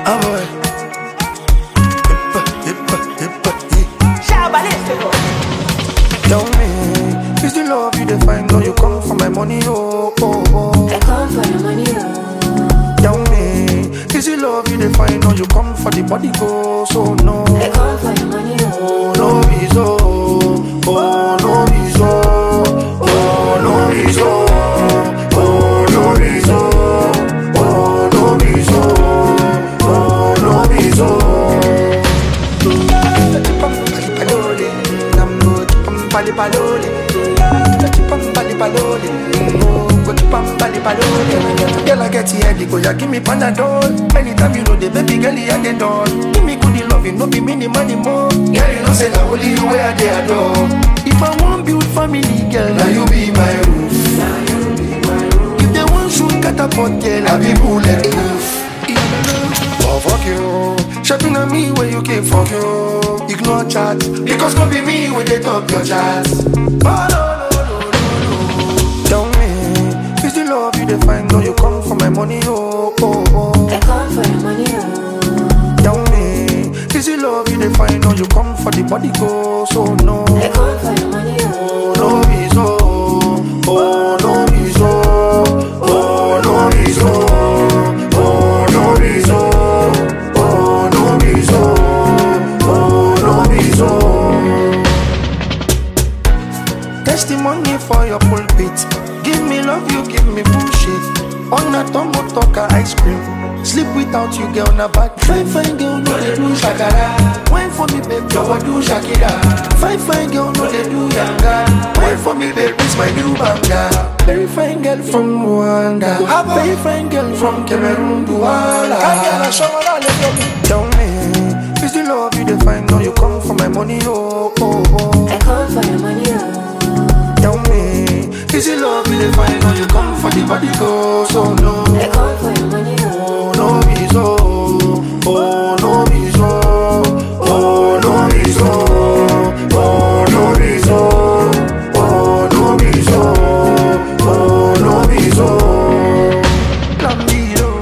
Ah boy. Tell me, is the love you define? Or you come for my money, oh, oh, oh. I come for the money, oh. Tell me, is the love you define? Or you come for the body, go, so no. I come for the money, oh. No be so, oh, no be so, oh, no be so, oh, no be so, oh, no be so, oh, no be so. Girl, I get here, go ya give me Panadol. Anytime you know the baby girl, you get done. Give me good love, you know be mini money more. Girl, you know say na only you where they adore. If I want build family, girl, now you be my roof. If they want shoot catapult, girl, I be bulletproof. Oh fuck you, shopping on me where you came fuck you. Ignore chat, because don't be me when they talk your chat. Oh no. Tell me, is the love you define? Or you come for my money, oh, oh, oh. I come for the money, oh. Tell me, is the love you define? Or you come for the body, go, so no. I come for the money, oh. No be so, oh, no be so, oh, no be so, oh, no be so, oh, no be so, oh, no be so. Testimony for your pulpit. Give me love, you give me bullshit. On a tumble talker ice cream. Sleep without you, girl, na bad. Fine girl, no they do shakara. Wine for me, babe, you do Shakira. Fine girl, no they do yanga. Wine for me, babe, it's my new banga. Very fine girl from Rwanda. Very fine girl from Cameroon, Douala. Tell me, is the love you define? Or you come for my money, oh, oh, oh. I come for the money, oh. Tell me, is it love you define? Or you come for the body, go, so no. I come for the money, oh. No be so, oh, no be so, oh, no be so, oh, no be so, oh, no be so, oh, no be so. Lambido,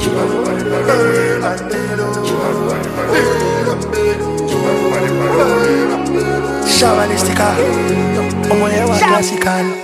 Shabalistica, omo yewa classical.